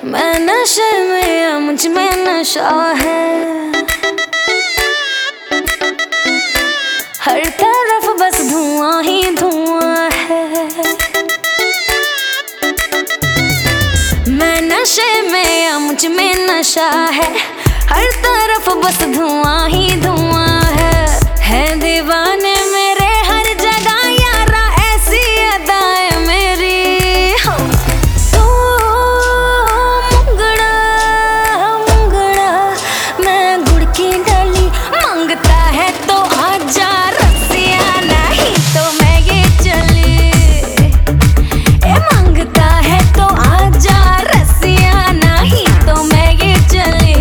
मैं नशे में या मुझ में नशा है, हर तरफ बस धुआं ही धुआं है। मैं नशे में या मुझ में नशा है, हर तरफ बस धुआं ही धुआं है दीवाने मेरे हर जगह यारा ऐसी अदाएं मेरी। तो मुंगड़ा मुंगड़ा मैं गुड़ की डाली मांगता है तो आजा रसिया, नहीं तो मैं ये चली। ए मांगता है तो आजा रसिया, नहीं तो मैं ये चली।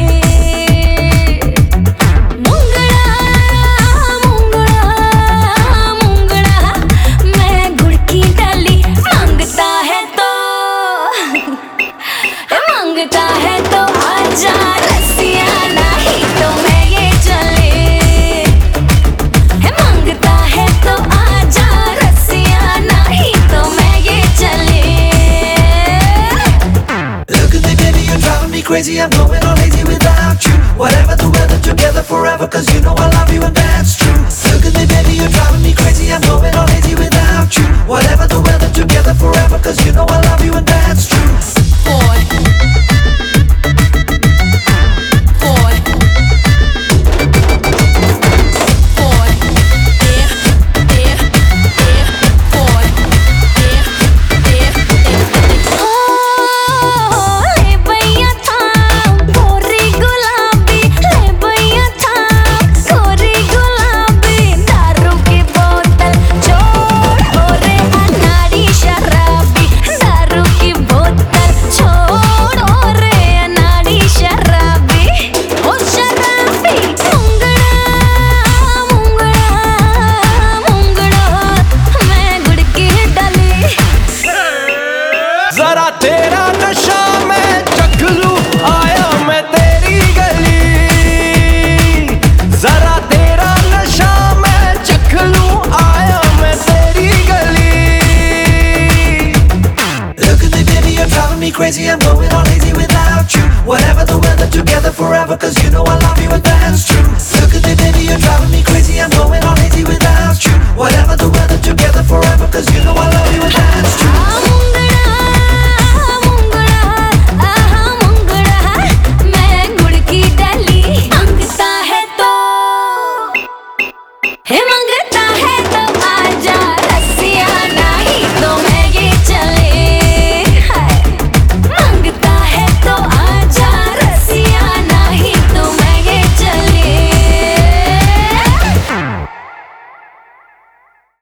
मांगता है तो आजा रसिया, नहीं तो मैं ये चली। मांगता है तो आजा रसिया, नहीं तो मैं ये चली। Look at me baby, you're driving me crazy. I'm going all lazy without you. Whatever the weather, together forever, 'cause you know I like